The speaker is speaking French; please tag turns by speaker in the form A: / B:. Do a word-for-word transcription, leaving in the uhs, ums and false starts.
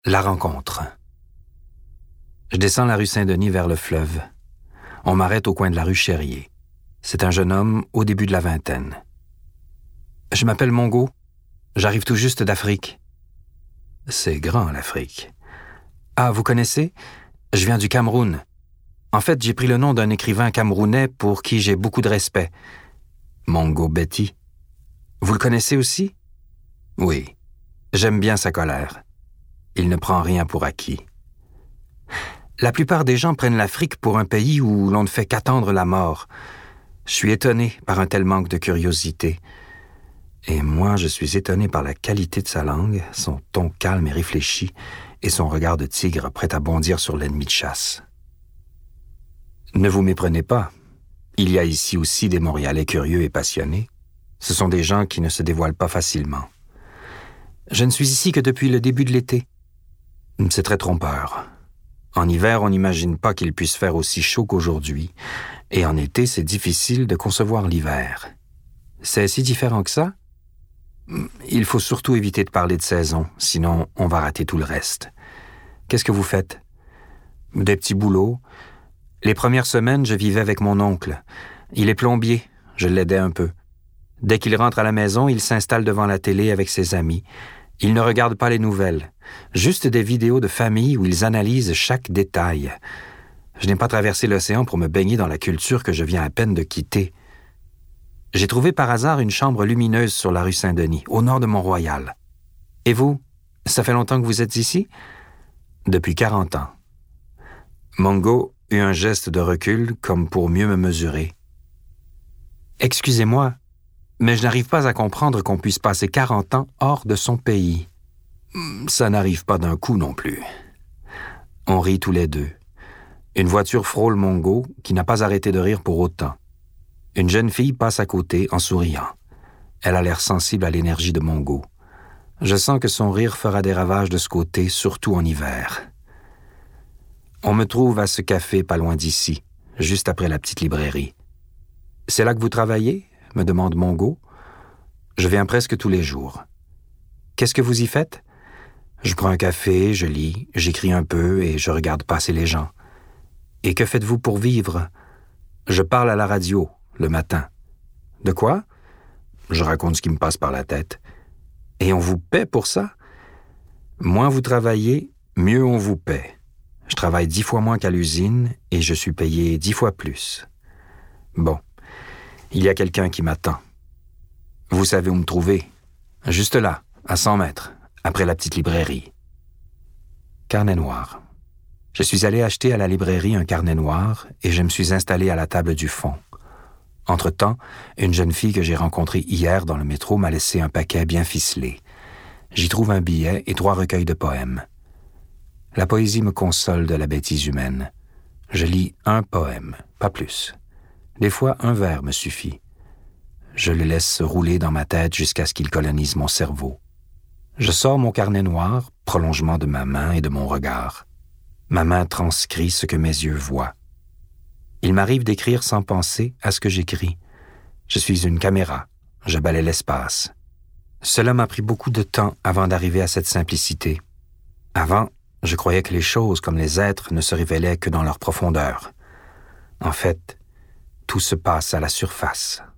A: La rencontre. Je descends la rue Saint-Denis vers le fleuve. On m'arrête au coin de la rue Chérier. C'est un jeune homme au début de la vingtaine. « Je m'appelle Mongo. J'arrive tout juste d'Afrique. » « C'est grand, l'Afrique. »« Ah, vous connaissez? Je viens du Cameroun. En fait, j'ai pris le nom d'un écrivain camerounais pour qui j'ai beaucoup de respect. Mongo Betty. Vous le connaissez aussi? »« Oui. J'aime bien sa colère. Il ne prend rien pour acquis. » La plupart des gens prennent l'Afrique pour un pays où l'on ne fait qu'attendre la mort. Je suis étonné par un tel manque de curiosité. Et moi, je suis étonné par la qualité de sa langue, son ton calme et réfléchi, et son regard de tigre prêt à bondir sur l'ennemi de chasse. Ne vous méprenez pas. Il y a ici aussi des Montréalais curieux et passionnés. Ce sont des gens qui ne se dévoilent pas facilement. Je ne suis ici que depuis le début de l'été. C'est très trompeur. En hiver, on n'imagine pas qu'il puisse faire aussi chaud qu'aujourd'hui, et en été, c'est difficile de concevoir l'hiver. C'est si différent que ça? Il faut surtout éviter de parler de saison, sinon on va rater tout le reste. Qu'est-ce que vous faites? Des petits boulots. Les premières semaines, je vivais avec mon oncle. Il est plombier, je l'aidais un peu. Dès qu'il rentre à la maison, il s'installe devant la télé avec ses amis. Il ne regarde pas les nouvelles, juste des vidéos de famille où ils analysent chaque détail. Je n'ai pas traversé l'océan pour me baigner dans la culture que je viens à peine de quitter. J'ai trouvé par hasard une chambre lumineuse sur la rue Saint-Denis, au nord de Mont-Royal. Et vous, ça fait longtemps que vous êtes ici? Depuis quarante ans. Mongo eut un geste de recul, comme pour mieux me mesurer. Excusez-moi, mais je n'arrive pas à comprendre qu'on puisse passer quarante ans hors de son pays. Ça n'arrive pas d'un coup non plus. On rit tous les deux. Une voiture frôle Mongo, qui n'a pas arrêté de rire pour autant. Une jeune fille passe à côté en souriant. Elle a l'air sensible à l'énergie de Mongo. Je sens que son rire fera des ravages de ce côté, surtout en hiver. On me trouve à ce café pas loin d'ici, juste après la petite librairie. « C'est là que vous travaillez ?» me demande Mongo. Je viens presque tous les jours. « Qu'est-ce que vous y faites ?» Je prends un café, je lis, j'écris un peu et je regarde passer les gens. « Et que faites-vous pour vivre ?» Je parle à la radio, le matin. « De quoi ?» Je raconte ce qui me passe par la tête. « Et on vous paie pour ça ?» Moins vous travaillez, mieux on vous paie. Je travaille dix fois moins qu'à l'usine et je suis payé dix fois plus. Bon, il y a quelqu'un qui m'attend. Vous savez où me trouver? Juste là, à cent mètres, après la petite librairie. Carnet noir. Je suis allé acheter à la librairie un carnet noir et je me suis installé à la table du fond. Entre-temps, une jeune fille que j'ai rencontrée hier dans le métro m'a laissé un paquet bien ficelé. J'y trouve un billet et trois recueils de poèmes. La poésie me console de la bêtise humaine. Je lis un poème, pas plus. Des fois, un vers me suffit. Je le laisse se rouler dans ma tête jusqu'à ce qu'il colonise mon cerveau. Je sors mon carnet noir, prolongement de ma main et de mon regard. Ma main transcrit ce que mes yeux voient. Il m'arrive d'écrire sans penser à ce que j'écris. Je suis une caméra, je balaie l'espace. Cela m'a pris beaucoup de temps avant d'arriver à cette simplicité. Avant, je croyais que les choses comme les êtres ne se révélaient que dans leur profondeur. En fait, tout se passe à la surface.